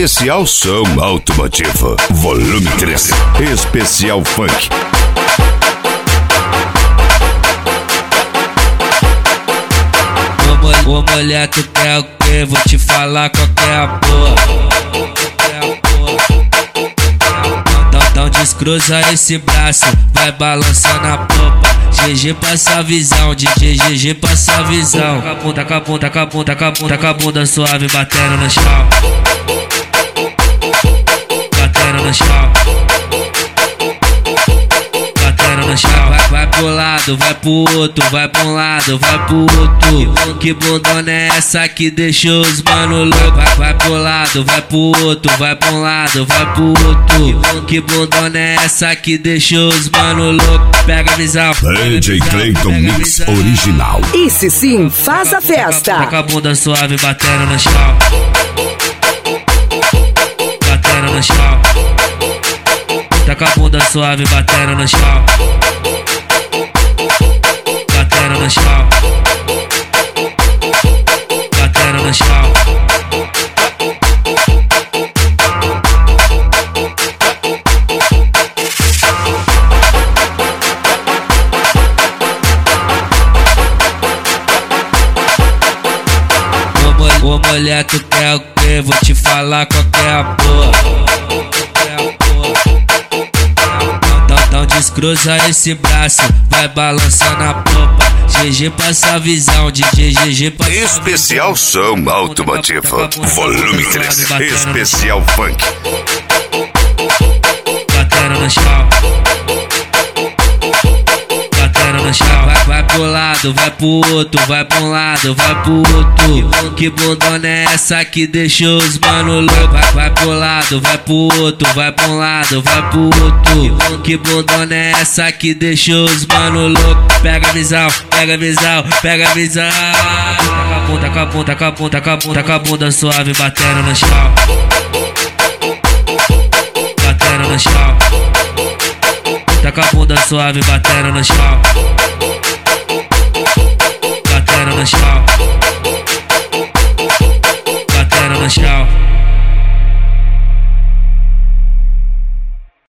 Especial som automotivo, volume 3, especial funk. Ô mulher, tu quer o quê? Vou te falar qual que é a boa. Então descruza esse braço, vai balançando a popa. GG passa a visão, DJ GG passa a visão. Taca a bunda suave batendo no chão. Batendo no chão. Batendo no chão. Vai pro lado, vai pro outro, vai pra um lado, vai pro outro. Que bundona é essa que deixou os mano louco? Vai pro lado, vai pro outro, vai pra um lado, vai pro outro. Que bundona é essa que deixou os mano louco? Pega a visão. DJ Clayton Mix original. Esse sim faz a festa. Taca a bunda suave batendo no chão. Batendo no chão. Taca a bunda suave batendo no chão. Batendo no chão. Batendo no chão. Ô mulher, tu quer o quê? Vou te falar qual que é a boa. Então descruza esse braço, vai balançando a popa. GG passa a visão, DJ GG passa a visão. Especial som automotivo, volume 3, especial funk. Batendo no chão. Batendo no chão. Vai pro lado, vai pro outro, vai pra um lado, vai pro outro. Que bundona é essa que deixou os mano louco? Vai pro lado, vai pro outro, vai pra um lado, vai pro outro. Que bundona é essa que deixou os mano louco? Pega a visão, pega a visão, pega a visão. Taca a bunda suave batendo no chão. Batendo no chão. Taca a bunda suave batendo no chão.